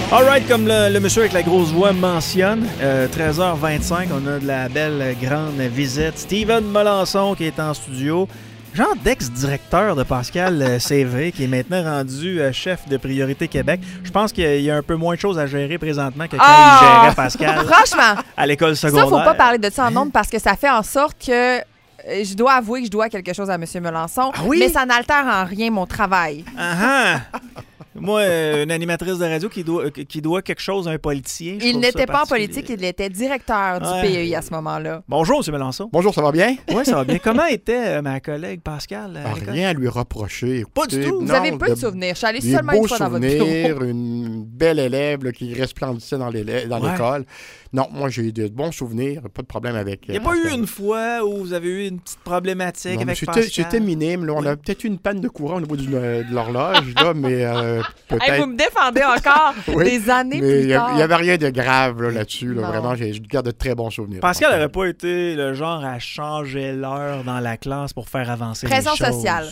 All right, comme le monsieur avec la grosse voix mentionne, 13h25, on a de la belle grande visite. Steven Melançon qui est en studio. Genre d'ex-directeur de Pascal CV, qui est maintenant rendu chef de Priorité Québec. Je pense qu'il y a un peu moins de choses à gérer présentement que quand il gérait Pascal Franchement, à l'école secondaire. Ça, faut pas parler de ça en ondes parce que ça fait en sorte que je dois avouer que je dois quelque chose à M. Melançon, mais ça n'altère en rien mon travail. Moi, une animatrice de radio qui doit quelque chose à un politicien. Il n'était pas en politique, il était directeur du PEI à ce moment-là. Bonjour, M. Melançon. Bonjour, ça va bien? Oui, ça va bien. Comment était ma collègue Pascal? Rien à lui reprocher. Pas du tout. Vous avez peu de souvenirs. Je suis allée seulement une fois dans votre bureau. Une belle élève là, qui resplendissait dans l'école. Non, moi, j'ai eu de bons souvenirs. Pas de problème avec Il n'y a pas eu une fois où vous avez eu une petite problématique avec Pascal? C'était minime. Là. On a peut-être eu une panne de courant au niveau de l'horloge, là, mais peut-être... Hey, vous me défendez encore des années plus tard. Il n'y avait rien de grave là-dessus. Là, vraiment, je garde de très bons souvenirs. Pascal n'aurait pas été le genre à changer l'heure dans la classe pour faire avancer les choses. Pression sociale.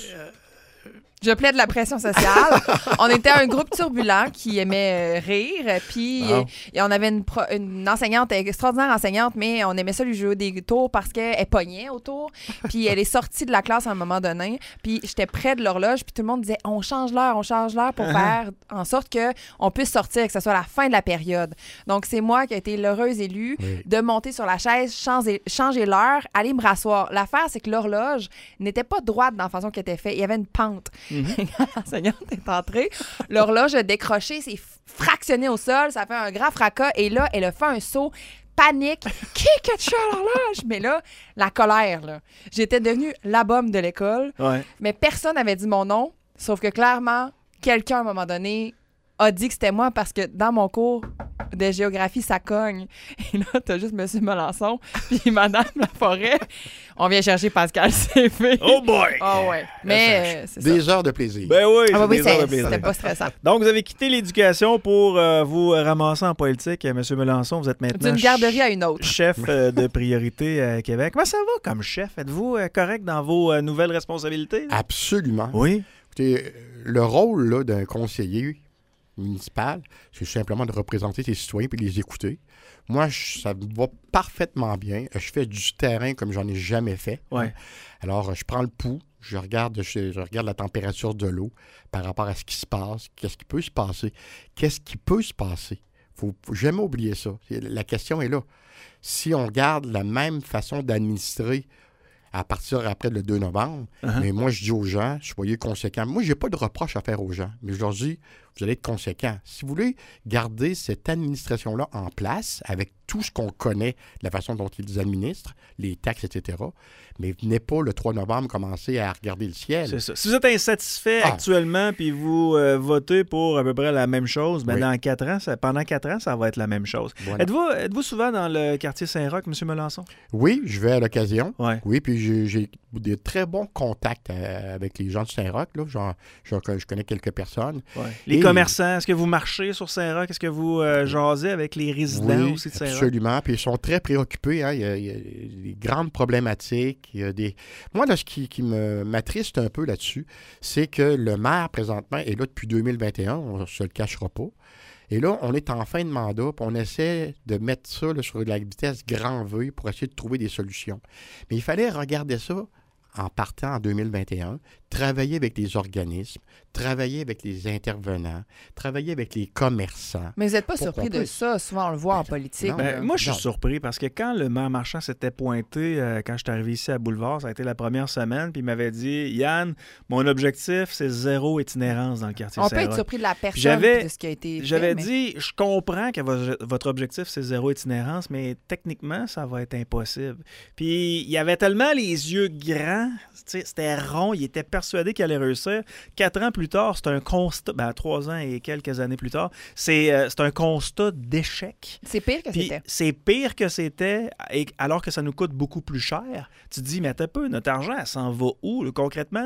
Je plaide la pression sociale. On était un groupe turbulent qui aimait rire. Puis et on avait une enseignante, extraordinaire enseignante, mais on aimait ça lui jouer des tours parce qu'elle pognait autour. Puis elle est sortie de la classe à un moment donné. Puis j'étais près de l'horloge. Puis tout le monde disait on change l'heure pour faire en sorte qu'on puisse sortir, que ce soit la fin de la période. Donc c'est moi qui ai été l'heureuse élue de monter sur la chaise, changer l'heure, aller me rasseoir. L'affaire, c'est que l'horloge n'était pas droite dans la façon qu'elle était faite. Il y avait une pente. Quand l'enseignante est entrée, l'horloge a décroché, s'est fractionné au sol, ça fait un grand fracas et là, elle a fait un saut. Panique. Qui a touché à l'horloge? Mais là, la colère, là. J'étais devenue la bombe de l'école, mais personne n'avait dit mon nom, sauf que clairement, quelqu'un, à un moment donné, a dit que c'était moi parce que dans mon cours de géographie, ça cogne. Et là, t'as juste M. Melançon puis Mme Laforêt. On vient chercher Pascal CV. Oh boy! Oh ouais. Mais c'est des heures de plaisir. Ben oui, heures de plaisir. C'était pas stressant. Donc, vous avez quitté l'éducation pour vous ramasser en politique. M. Melançon, vous êtes maintenant d'une garderie à une autre. Chef de Priorité à Québec. Comment ça va comme chef? Êtes-vous correct dans vos nouvelles responsabilités? Absolument. Oui. Écoutez, le rôle là, d'un conseiller municipal, c'est simplement de représenter ses citoyens et de les écouter. Moi, ça me va parfaitement bien. Je fais du terrain comme j'en ai jamais fait. Ouais. Alors, je prends le pouls, je regarde la température de l'eau par rapport à ce qui se passe, qu'est-ce qui peut se passer. Qu'est-ce qui peut se passer? Faut jamais oublier ça. La question est là. Si on garde la même façon d'administrer à partir après le 2 novembre, mais moi, je dis aux gens, soyez conséquents. Moi, je n'ai pas de reproche à faire aux gens, mais je leur dis, vous allez être conséquents. Si vous voulez garder cette administration-là en place, avec tout ce qu'on connaît, la façon dont ils administrent, les taxes, etc., mais venez pas le 3 novembre commencer à regarder le ciel. C'est ça. Si vous êtes insatisfait actuellement, puis vous votez pour à peu près la même chose, ben dans 4 ans, pendant 4 ans, ça va être la même chose. Voilà. Êtes-vous souvent dans le quartier Saint-Roch, M. Melançon? Oui, je vais à l'occasion. Ouais. Oui, puis j'ai des très bons contacts avec les gens de Saint-Roch. Là. Je connais quelques personnes. Ouais. Les commerçants, est-ce que vous marchez sur Saint-Roch? Est-ce que vous jasez avec les résidents aussi de Saint-Roch? Absolument. Puis ils sont très préoccupés. Hein. Il y a des grandes problématiques. Il y a des... Moi, là, ce qui m'attriste un peu là-dessus, c'est que le maire, présentement, est là depuis 2021. On ne se le cachera pas. Et là, on est en fin de mandat, puis on essaie de mettre ça là, sur la vitesse grand V pour essayer de trouver des solutions. Mais il fallait regarder ça en partant en 2021, travailler avec les organismes, travailler avec les intervenants, travailler avec les commerçants. Mais vous n'êtes pas surpris de ça? Souvent, on le voit en politique. Moi, je suis surpris parce que quand le maire Marchand s'était pointé, quand je suis arrivé ici à Boulevard, ça a été la première semaine, puis il m'avait dit « Yann, mon objectif, c'est 0 itinérance dans le quartier Saint-Roch. » On peut être surpris de la personne de ce qui a été fait. J'avais dit « Je comprends que votre objectif, c'est 0 itinérance, mais techniquement, ça va être impossible. » Puis il avait tellement les yeux grands, c'était rond, il était persuadé qu'il allait réussir. 4 ans plus tard, c'est un constat, 3 ans et quelques années plus tard, c'est un constat d'échec. C'est pire que c'était. C'est pire que c'était, alors que ça nous coûte beaucoup plus cher. Tu te dis, mais attends un peu, notre argent, elle s'en va où? Concrètement,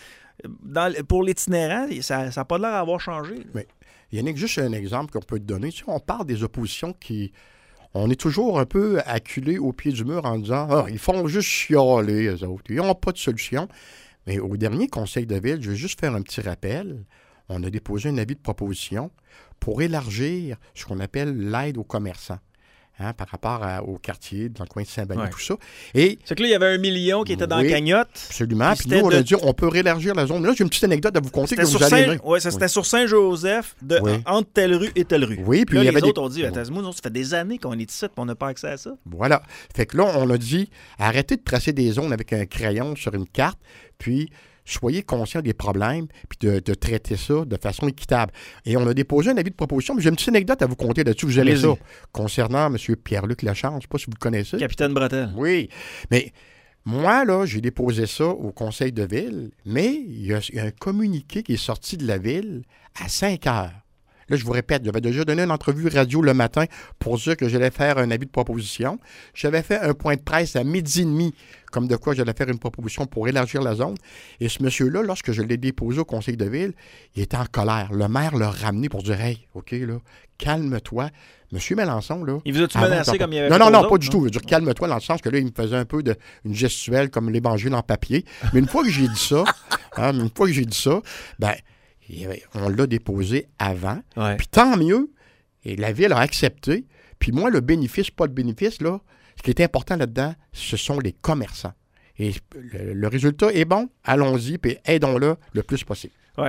pour l'itinérant, ça n'a pas l'air d'avoir changé. Mais Yannick, juste un exemple qu'on peut te donner. Tu sais, on parle des oppositions qui... On est toujours un peu acculé au pied du mur en disant « Ah, ils font juste chialer, eux autres. Ils n'ont pas de solution. » Mais au dernier conseil de ville, je vais juste faire un petit rappel. On a déposé un avis de proposition pour élargir ce qu'on appelle l'aide aux commerçants. Hein, par rapport au quartier, dans le coin de Saint-Denis, tout ça. Et c'est que là, il y avait 1 million qui était dans la cagnotte. Absolument. Puis nous, on a dit, on peut réélargir la zone. Là, j'ai une petite anecdote à vous conter que vous allez aimer. Oui, c'était sur Saint-Joseph, entre telle rue et telle rue. Oui, puis là, il y avait les autres ont dit, attends, ça fait des années qu'on est ici et on n'a pas accès à ça. Voilà. Fait que là, on a dit, arrêtez de tracer des zones avec un crayon sur une carte, puis soyez conscients des problèmes, puis de traiter ça de façon équitable. Et on a déposé un avis de proposition, mais j'ai une petite anecdote à vous conter là-dessus, vous allez ça, concernant M. Pierre-Luc Lachance, je ne sais pas si vous le connaissez. Capitaine Bretel. Oui, mais moi, là, j'ai déposé ça au conseil de ville, mais il y a un communiqué qui est sorti de la ville à 5 heures. Là, je vous répète, j'avais déjà donné une entrevue radio le matin pour dire que j'allais faire un avis de proposition. J'avais fait un point de presse à 12h30, comme de quoi j'allais faire une proposition pour élargir la zone. Et ce monsieur-là, lorsque je l'ai déposé au conseil de ville, il était en colère. Le maire l'a ramené pour dire « Hey, OK, là, calme-toi. » Monsieur Mélenchon, là... Il vous a-tu menacé comme il y avait Non, pas du tout. Je veux dire, calme-toi dans le sens que là, il me faisait un peu une gestuelle comme l'évangile en papier. Mais une fois que j'ai dit ça, ben... on l'a déposé avant. Ouais. Puis tant mieux. Et la ville a accepté. Puis moi, le bénéfice, pas le bénéfice, là, ce qui est important là-dedans, ce sont les commerçants. Et le résultat est bon. Allons-y, puis aidons-le le plus possible. Ouais.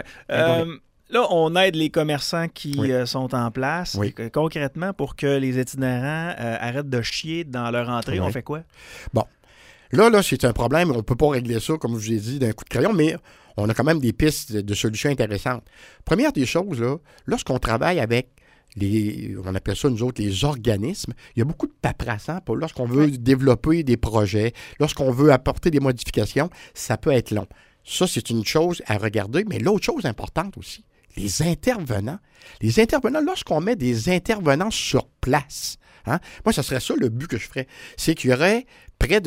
Là, on aide les commerçants qui sont en place. Oui. Concrètement, pour que les itinérants arrêtent de chier dans leur entrée, on fait quoi? Bon. Là, c'est un problème. On ne peut pas régler ça, comme je vous ai dit, d'un coup de crayon, mais on a quand même des pistes de solutions intéressantes. Première des choses, là, lorsqu'on travaille avec on appelle ça, nous autres, les organismes, il y a beaucoup de paperasse. Hein, lorsqu'on veut développer des projets, lorsqu'on veut apporter des modifications, ça peut être long. Ça, c'est une chose à regarder, mais l'autre chose importante aussi, les intervenants. Les intervenants, lorsqu'on met des intervenants sur place, hein, moi, ce serait ça le but que je ferais, c'est qu'il y aurait près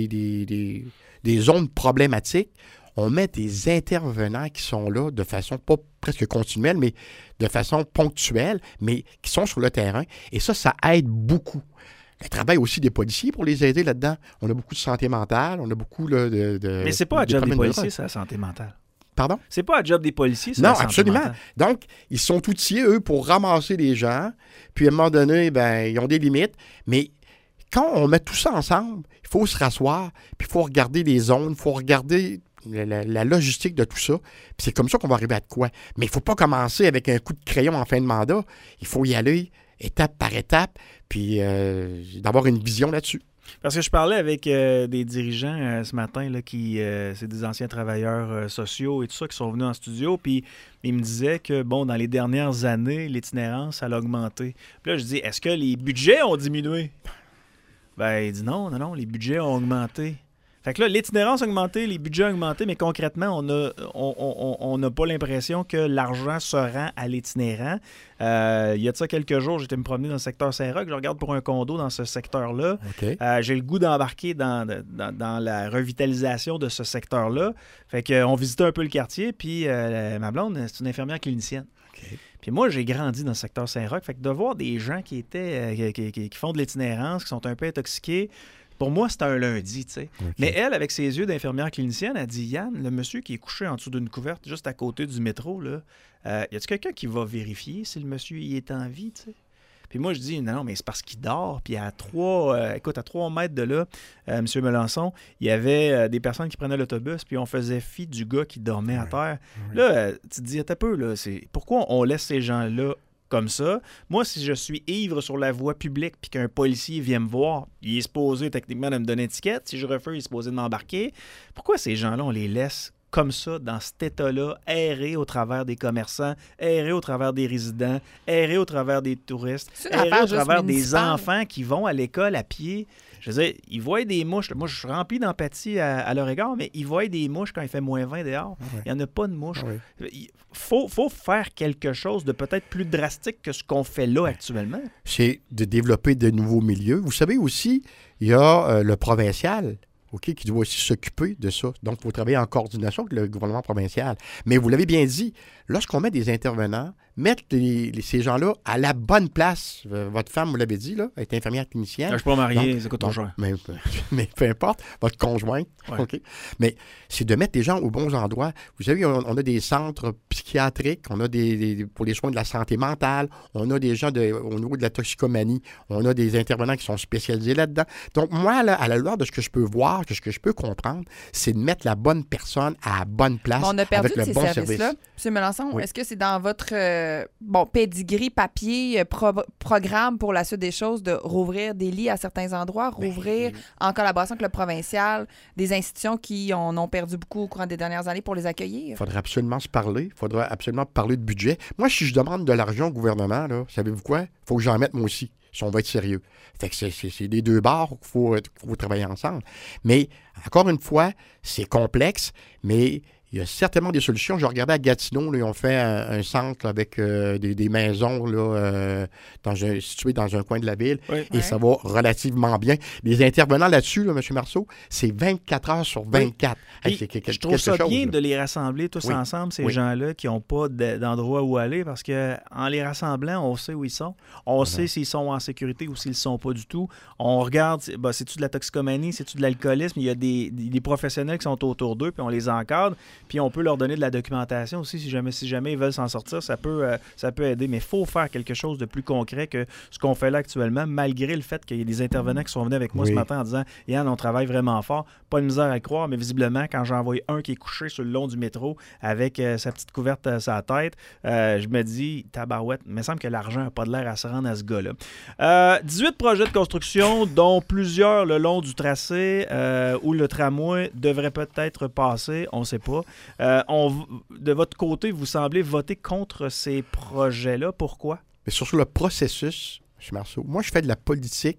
des zones problématiques, on met des intervenants qui sont là de façon pas presque continuelle, mais de façon ponctuelle, mais qui sont sur le terrain. Et ça aide beaucoup. Le travail aussi des policiers pour les aider là-dedans. On a beaucoup de santé mentale, on a beaucoup là, de... Mais c'est pas un job des policiers, ça, la santé mentale. Pardon? C'est pas un job des policiers, ça, non, la santé absolument. mentale. Donc, ils sont outillés, eux, pour ramasser les gens. Puis, à un moment donné, ben, ils ont des limites. Mais quand on met tout ça ensemble, il faut se rasseoir, puis il faut regarder les zones, il faut regarder la logistique de tout ça. Puis c'est comme ça qu'on va arriver à de quoi. Mais il ne faut pas commencer avec un coup de crayon en fin de mandat. Il faut y aller étape par étape, puis d'avoir une vision là-dessus. Parce que je parlais avec des dirigeants ce matin, là, c'est des anciens travailleurs sociaux et tout ça qui sont venus en studio, puis ils me disaient que, bon, dans les dernières années, l'itinérance, elle a augmenté. Puis là, je dis, est-ce que les budgets ont diminué? Ben, il dit non, les budgets ont augmenté. Fait que là, l'itinérance a augmenté, les budgets ont augmenté, mais concrètement, on n'a pas l'impression que l'argent se rend à l'itinérant. Il y a de ça quelques jours, j'étais me promener dans le secteur Saint-Roch, je regarde pour un condo dans ce secteur-là. Okay. J'ai le goût d'embarquer dans la revitalisation de ce secteur-là. Fait qu'on visitait un peu le quartier, puis ma blonde, c'est une infirmière clinicienne. Okay. Puis moi, j'ai grandi dans le secteur Saint-Roch, fait que de voir des gens qui font de l'itinérance, qui sont un peu intoxiqués, pour moi, c'était un lundi, tu sais. Okay. Mais elle, avec ses yeux d'infirmière clinicienne, elle dit, Yann, le monsieur qui est couché en dessous d'une couverte juste à côté du métro, là, y a-t-il quelqu'un qui va vérifier si le monsieur y est en vie, tu sais? Puis moi, je dis, non, mais c'est parce qu'il dort. Puis à 3 mètres de là, M. Mélenchon, il y avait des personnes qui prenaient l'autobus, puis on faisait fi du gars qui dormait à terre. Oui. Là, tu te dis, attends un peu, là, pourquoi on laisse ces gens-là comme ça? Moi, si je suis ivre sur la voie publique puis qu'un policier vient me voir, il est supposé techniquement de me donner une étiquette. Si je refuse, il est supposé de m'embarquer. Pourquoi ces gens-là, on les laisse comme ça, dans cet état-là, errer au travers des commerçants, errer au travers des résidents, errer au travers des touristes, errer au travers des enfants qui vont à l'école à pied? Je veux dire, ils voient des mouches. Moi, je suis rempli d'empathie à leur égard, mais ils voient des mouches quand il fait moins 20 dehors. Ouais. Il n'y en a pas de mouches. Ouais. Il faut faire quelque chose de peut-être plus drastique que ce qu'on fait là actuellement. C'est de développer de nouveaux milieux. Vous savez aussi, il y a le provincial, OK, qui doit aussi s'occuper de ça. Donc, il faut travailler en coordination avec le gouvernement provincial. Mais vous l'avez bien dit, lorsqu'on met des intervenants, mettre ces gens-là à la bonne place. Votre femme, vous l'avez dit, là, elle est infirmière clinicienne. Je ne suis pas marié, ça coûte trop cher. Mais peu importe, votre conjointe. Ouais. OK. Mais c'est de mettre les gens aux bons endroits. Vous savez, on a des centres psychiatriques, on a pour les soins de la santé mentale, on a des gens au niveau de la toxicomanie, on a des intervenants qui sont spécialisés là-dedans. Donc, moi, là, à la lueur de ce que je peux voir, de ce que je peux comprendre, c'est de mettre la bonne personne à la bonne place on a perdu avec le ces bon services-là. service. M. Melançon, Oui. est-ce que c'est dans votre pedigree, papier, programme pour la suite des choses de rouvrir des lits à certains endroits, rouvrir en collaboration avec le provincial des institutions qui en ont perdu beaucoup au courant des dernières années pour les accueillir? Il faudrait absolument se parler. Il faudrait absolument parler de budget. Moi, si je demande de l'argent au gouvernement, là, savez-vous quoi? Il faut que j'en mette moi aussi, si on va être sérieux. Fait que c'est des deux bords qu'il faut travailler ensemble. Mais, encore une fois, c'est complexe, mais il y a certainement des solutions. Je regardais à Gatineau, là, ils ont fait un centre là, avec des maisons là, situées dans un coin de la ville, et ça va relativement bien. Les intervenants là-dessus, là, M. Marceau, c'est 24 heures sur 24. Hey, je trouve ça bien là. de les rassembler tous ensemble, ces gens-là qui n'ont pas d'endroit où aller, parce qu'en les rassemblant, on sait où ils sont. On sait s'ils sont en sécurité ou s'ils ne le sont pas du tout. On regarde, c'est-tu de la toxicomanie, c'est-tu de l'alcoolisme? Il y a des professionnels qui sont autour d'eux, puis on les encadre. Puis on peut leur donner de la documentation aussi si jamais ils veulent s'en sortir. Ça peut aider. Mais il faut faire quelque chose de plus concret que ce qu'on fait là actuellement, malgré le fait qu'il y ait des intervenants qui sont venus avec moi ce matin en disant « Yann, on travaille vraiment fort. Pas de misère à le croire, mais visiblement, quand j'en vois un qui est couché sur le long du métro avec sa petite couverte à sa tête, je me dis, tabarouette, il me semble que l'argent n'a pas de l'air à se rendre à ce gars-là. 18 projets de construction, dont plusieurs le long du tracé où le tramway devrait peut-être passer, on ne sait pas. De votre côté, vous semblez voter contre ces projets-là. Pourquoi? Mais sur le processus, M. Marceau, moi, je fais de la politique.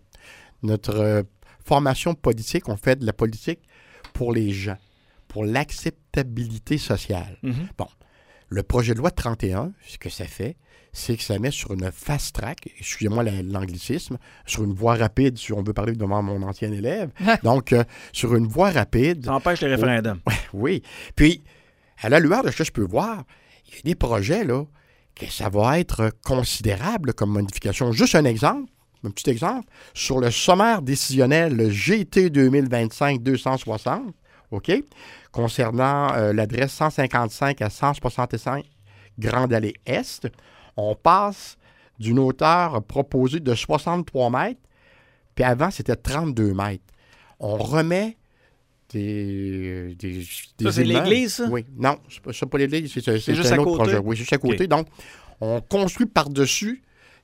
Notre formation politique, on fait de la politique pour les gens, pour l'acceptabilité sociale. Mm-hmm. Bon, le projet de loi 31, ce que ça fait, c'est que ça met sur une fast track, excusez-moi l'anglicisme, sur une voie rapide, si on veut parler devant mon ancien élève. Donc, sur une voie rapide. Ça empêche les référendums. Oui. Puis, à la lueur de ce que je peux voir, il y a des projets, là, que ça va être considérable comme modification. Juste un petit exemple, sur le sommaire décisionnel, le GT 2025-260, OK, concernant l'adresse 155 à 165 Grande Allée Est, on passe d'une hauteur proposée de 63 mètres, puis avant, c'était 32 mètres. On remet des ça, c'est immeubles. l'église, ça? Oui. Non, c'est pas l'église, c'est juste un à autre côté? projet. Oui, juste à côté. Okay. Donc, on construit par-dessus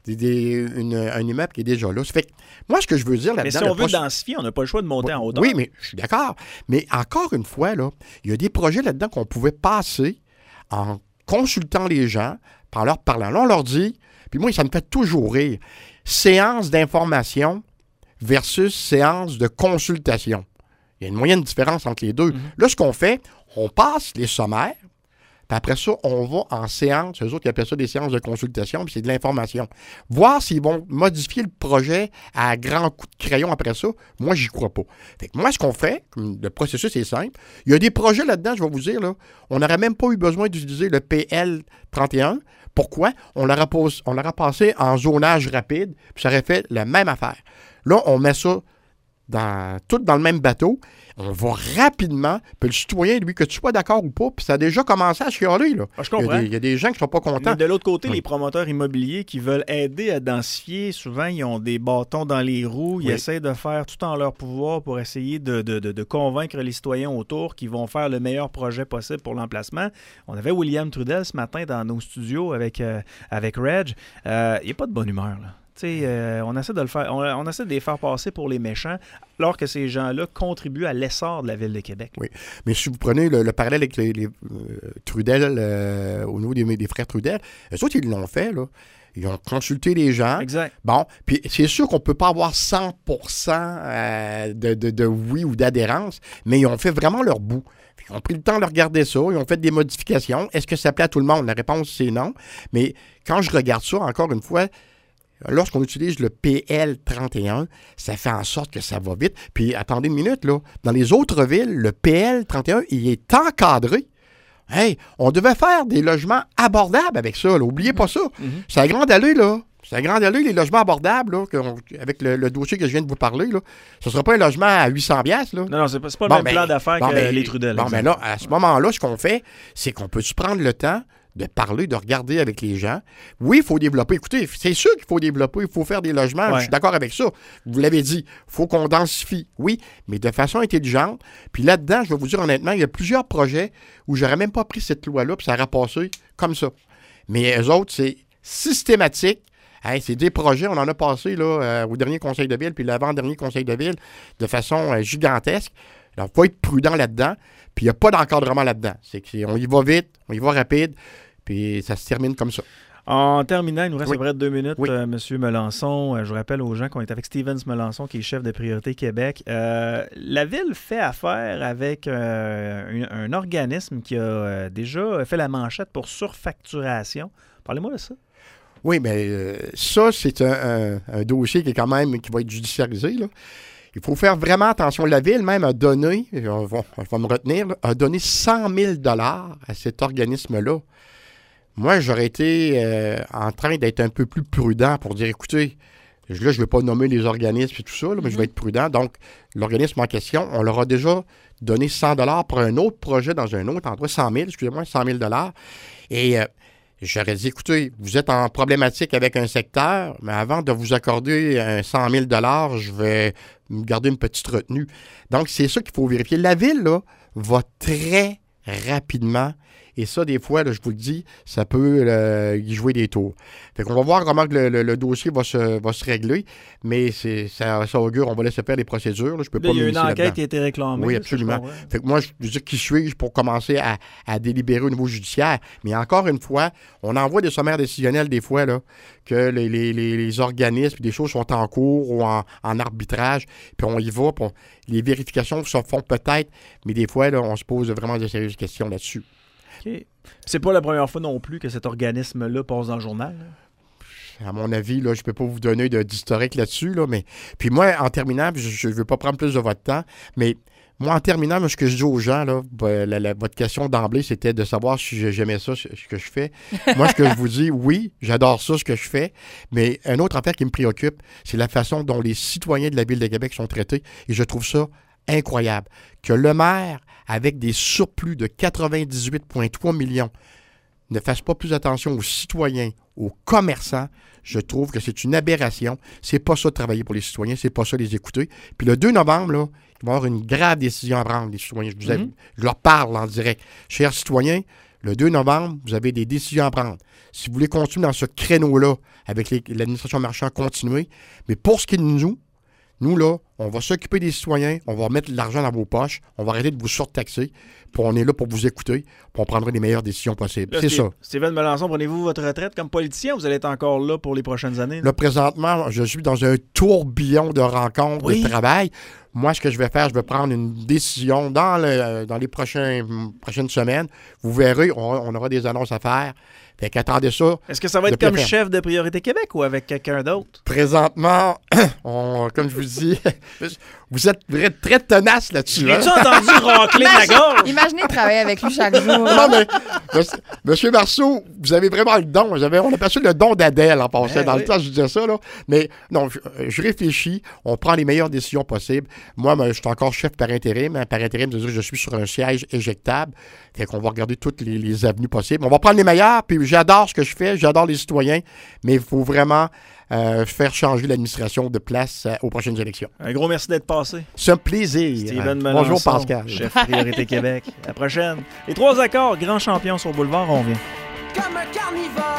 un immeuble qui est déjà là. Ça fait que, moi, ce que je veux dire là-dedans... Mais si on veut densifier, on n'a pas le choix de monter en hauteur. Oui, mais je suis d'accord. Mais encore une fois, là, il y a des projets là-dedans qu'on pouvait passer en consultant les gens, en leur parlant. Là, on leur dit, puis moi, ça me fait toujours rire, séance d'information versus séance de consultation. Il y a une moyenne différence entre les deux. Mm-hmm. Là, ce qu'on fait, on passe les sommaires, puis après ça, on va en séance. Eux autres, ils appellent ça des séances de consultation, puis c'est de l'information. Voir s'ils vont modifier le projet à grands coups de crayon après ça, moi, j'y crois pas. Fait que moi, ce qu'on fait, le processus est simple. Il y a des projets là-dedans, je vais vous dire, là, on n'aurait même pas eu besoin d'utiliser le PL 31. Pourquoi? On l'aurait passé en zonage rapide, puis ça aurait fait la même affaire. Là, on met ça tout dans le même bateau. On va rapidement, puis le citoyen, lui, que tu sois d'accord ou pas, puis ça a déjà commencé à chialer, là. Ah, je comprends. Il y a des gens qui ne sont pas contents. Mais de l'autre côté, les promoteurs immobiliers qui veulent aider à densifier, souvent, ils ont des bâtons dans les roues. Ils essaient de faire tout en leur pouvoir pour essayer de convaincre les citoyens autour qu'ils vont faire le meilleur projet possible pour l'emplacement. On avait William Trudel ce matin dans nos studios avec Reg. Il n'y a pas de bonne humeur, là. On essaie de le faire, on essaie de les faire passer pour les méchants, alors que ces gens-là contribuent à l'essor de la Ville de Québec. Oui, mais si vous prenez le parallèle avec les Trudel, au niveau des frères Trudel, eux autres, ils l'ont fait, là. Ils ont consulté les gens. Exact. Bon, puis c'est sûr qu'on ne peut pas avoir 100% de oui ou d'adhérence, mais ils ont fait vraiment leur bout. Ils ont pris le temps de regarder ça, ils ont fait des modifications. Est-ce que ça plaît à tout le monde? La réponse, c'est non. Mais quand je regarde ça, encore une fois, lorsqu'on utilise le PL 31, ça fait en sorte que ça va vite. Puis, attendez une minute, là. Dans les autres villes, le PL 31, il est encadré. Hey, on devait faire des logements abordables avec ça. N'oubliez pas ça. C'est à grande allée, là. C'est à grande allée, les logements abordables, là, avec le dossier que je viens de vous parler. Là. Ce ne sera pas un logement à 800$. Là. Non, c'est pas le même plan d'affaires que les Trudel. Bon, mais là, à ce moment-là, ce qu'on fait, c'est qu'on peut se prendre le temps de parler, de regarder avec les gens. Oui, il faut développer. Écoutez, c'est sûr qu'il faut développer, il faut faire des logements. Ouais. Je suis d'accord avec ça. Vous l'avez dit, il faut qu'on densifie. Oui, mais de façon intelligente. Puis là-dedans, je vais vous dire honnêtement, il y a plusieurs projets où j'aurais même pas pris cette loi-là, puis ça aurait passé comme ça. Mais eux autres, c'est systématique. Hey, c'est des projets, on en a passé là, au dernier conseil de ville, puis l'avant-dernier conseil de ville, de façon gigantesque. Alors, il faut être prudent là-dedans. Puis il n'y a pas d'encadrement là-dedans. On y va vite, on y va rapide, puis ça se termine comme ça. En terminant, il nous reste à peu près 2 minutes, Oui. M. Melançon. Je rappelle aux gens qu'on est avec Stevens Melançon, qui est chef de Priorité Québec. La Ville fait affaire avec un organisme qui a déjà fait la manchette pour surfacturation. Parlez-moi de ça. Oui, mais ça, c'est un dossier qui va être judiciarisé, là. Il faut faire vraiment attention. La Ville même a donné, je vais me retenir, là, a donné 100 000 $ à cet organisme-là. Moi, j'aurais été en train d'être un peu plus prudent pour dire, écoutez, là, je ne vais pas nommer les organismes et tout ça, là, mais je vais être prudent. Donc, l'organisme en question, on leur a déjà donné 100 $ pour un autre projet dans un autre endroit, 100 000 $. Et j'aurais dit, écoutez, vous êtes en problématique avec un secteur, mais avant de vous accorder un 100 000 $, je vais me garder une petite retenue. Donc, c'est ça qu'il faut vérifier. La Ville, là, va très rapidement. Et ça, des fois, là, je vous le dis, ça peut y jouer des tours. Fait qu'on va voir comment le dossier va se régler, mais ça augure, on va laisser faire les procédures. Là, je peux pas il y a une enquête là-dedans. qui a été réclamée. Oui, absolument. Fait que moi, je veux dire, qui suis-je pour commencer à délibérer au niveau judiciaire? Mais encore une fois, on envoie des sommaires décisionnels des fois, là, que les organismes, des choses sont en cours ou en arbitrage, puis on y va, puis les vérifications se font peut-être, mais des fois, là, on se pose vraiment de sérieuses questions là-dessus. OK. C'est pas la première fois non plus que cet organisme-là passe dans le journal. Là. À mon avis, là, je ne peux pas vous donner d'historique là-dessus, là, mais puis moi, en terminant, je ne veux pas prendre plus de votre temps, mais moi, en terminant, moi, ce que je dis aux gens, là, votre question d'emblée, c'était de savoir si j'aimais ça, ce que je fais. Moi, ce que je vous dis, oui, j'adore ça, ce que je fais, mais une autre affaire qui me préoccupe, c'est la façon dont les citoyens de la Ville de Québec sont traités, et je trouve ça incroyable. Que le maire, avec des surplus de 98,3 millions, ne fasse pas plus attention aux citoyens, aux commerçants, je trouve que c'est une aberration. C'est pas ça de travailler pour les citoyens, c'est pas ça de les écouter. Puis le 2 novembre, là, il va y avoir une grave décision à prendre, les citoyens. Je leur parle en direct. Chers citoyens, le 2 novembre, vous avez des décisions à prendre. Si vous voulez continuer dans ce créneau-là, avec l'administration marchande, continuez. Mais pour ce qui est de nous, là, on va s'occuper des citoyens, on va mettre de l'argent dans vos poches, on va arrêter de vous surtaxer, puis on est là pour vous écouter, puis on prendra les meilleures décisions possibles. C'est ça. Steven Melançon, prenez-vous votre retraite comme politicien? Vous allez être encore là pour les prochaines années? Là, présentement, je suis dans un tourbillon de rencontres, de travail. Moi, ce que je vais faire, je vais prendre une décision dans les prochaines semaines. Vous verrez, on aura des annonces à faire. Fait qu'attendez ça. Est-ce que ça va être comme chef de Priorité Québec ou avec quelqu'un d'autre? Présentement, comme je vous dis, vous êtes très tenace là-dessus. J'ai-tu entendu racler de la gorge? Imaginez travailler avec lui chaque jour. Non, mais, M. Marceau, vous avez vraiment le don. On appelle ça le don d'Adèle en passant. Dans le temps, je disais ça, là. Mais non, je réfléchis. On prend les meilleures décisions possibles. Moi, je suis encore chef par intérim. Par intérim, c'est-à-dire que je suis sur un siège éjectable. Fait qu'on va regarder toutes les avenues possibles. On va prendre les meilleures, puis j'adore ce que je fais, j'adore les citoyens, mais il faut vraiment faire changer l'administration de place aux prochaines élections. Un gros merci d'être passé. C'est un plaisir. Steven Melançon, bonjour Pascal. Chef Priorité Québec. À la prochaine. Les 3 accords, grand champion sur Boulevard, on revient. Comme un carnivore.